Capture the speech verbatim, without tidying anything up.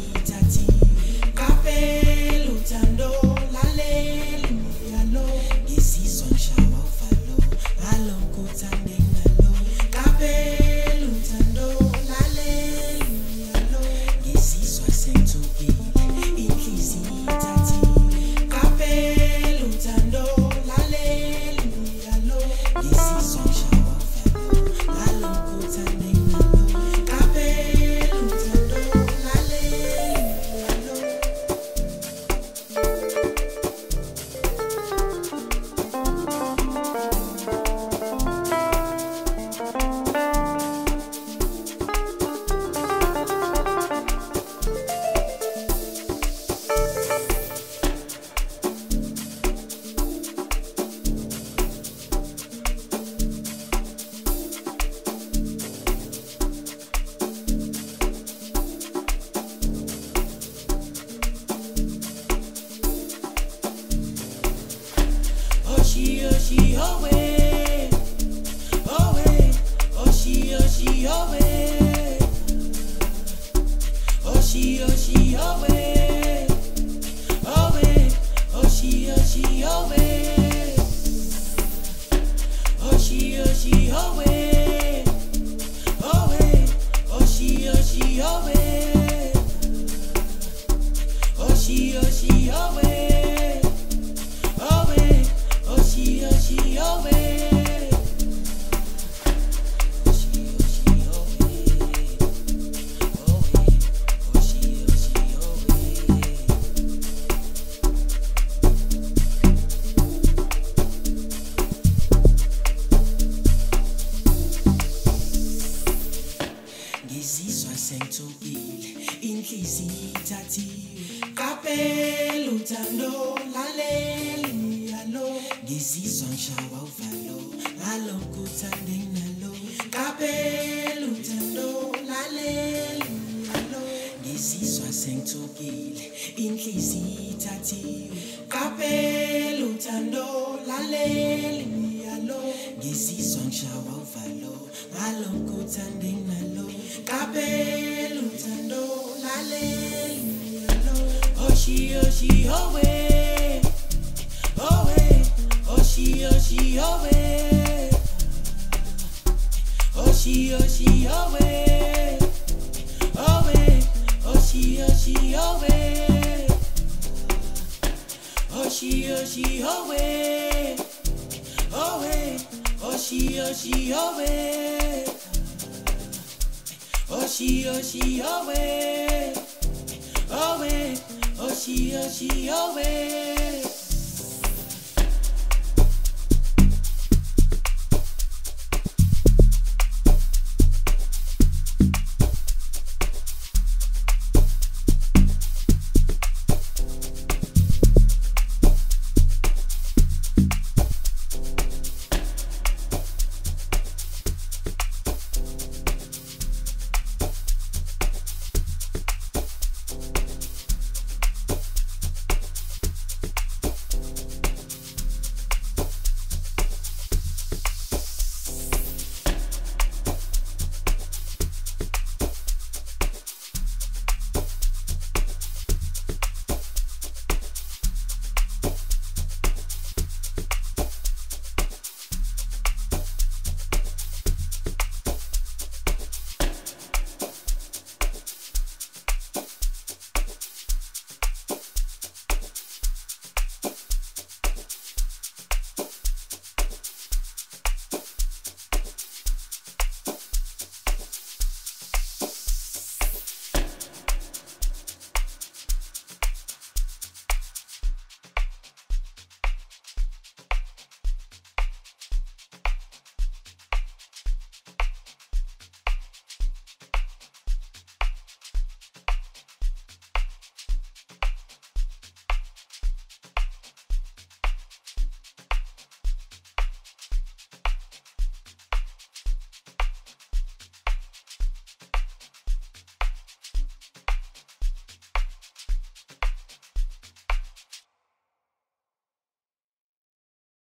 tati kape lutando laleli miyalo ngisizwa ngishawa uvalo ngalokuthande ngalo kape lutando laleli miyalo ngisizwa sengithukile inhliziyo tati kape lutando laleli miyalo ngisizwa ngishawa uvalo ngalokuthande Oshi, oshi, oh way, oh way, oshi, oshi, oh way, oshi, oshi, oh way, oh way, oshi, oshi, oh way, oshi, oshi, oh way, oh way, oshi, oshi, oh way, oshi, oshi, oh way. Oshi, oshi, oh way. Oshi, oshi, oh way. Oh way. Oshi, oshi, oh way. Ngizizwa sengithukile inhliziyo ithathiwe kape luthando laleli miyalo ngizizwa ngishawa uvalo ngalokuthande nginalo kape luthando laleli miyalo ngizizwa sengithukile inhliziyo ithathiwe kape luthando laleli miyalo ngizizwa ngishawa uvalo ngalokuthande nginalo kape luthando laleli miyalo oshi oshi oh way, oh way, oshi oshi oh way, oshi oshi oh way, oh way, oshi oshi oh way, oshi oshi oh way, oh way, oshi oshi oh way, oshi oshi oh way, oh way, oshi oshi oh way.